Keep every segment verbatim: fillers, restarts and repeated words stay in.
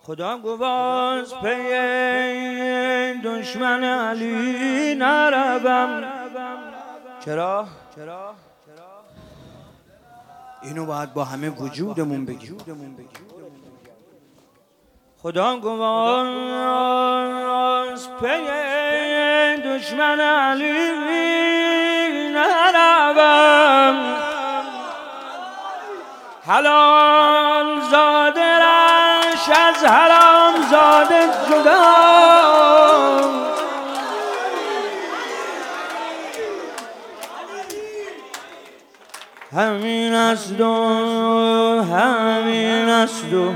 خدا گواز پی دشمن علی نروم. چرا؟ اینو باید با همه وجودمون بگیم. خدا گواز پی دشمن علی نروم. حلال زاده رش از حرام زاده جدا، همین است و همین است و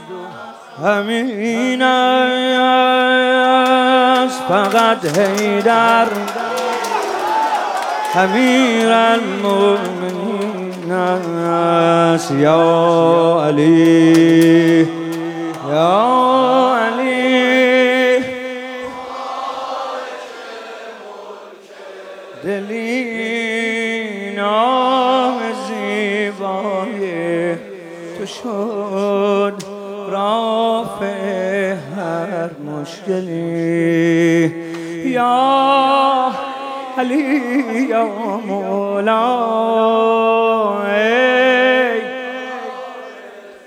همین است فقط حیدر امیر المؤمنین است. یا علی یا علی دلی نام زیبای تو شد رافع هر مشکلی. یا علی یا مولا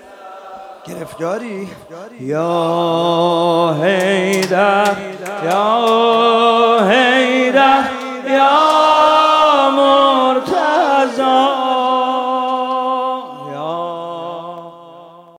گرفتاری یا حیدر یا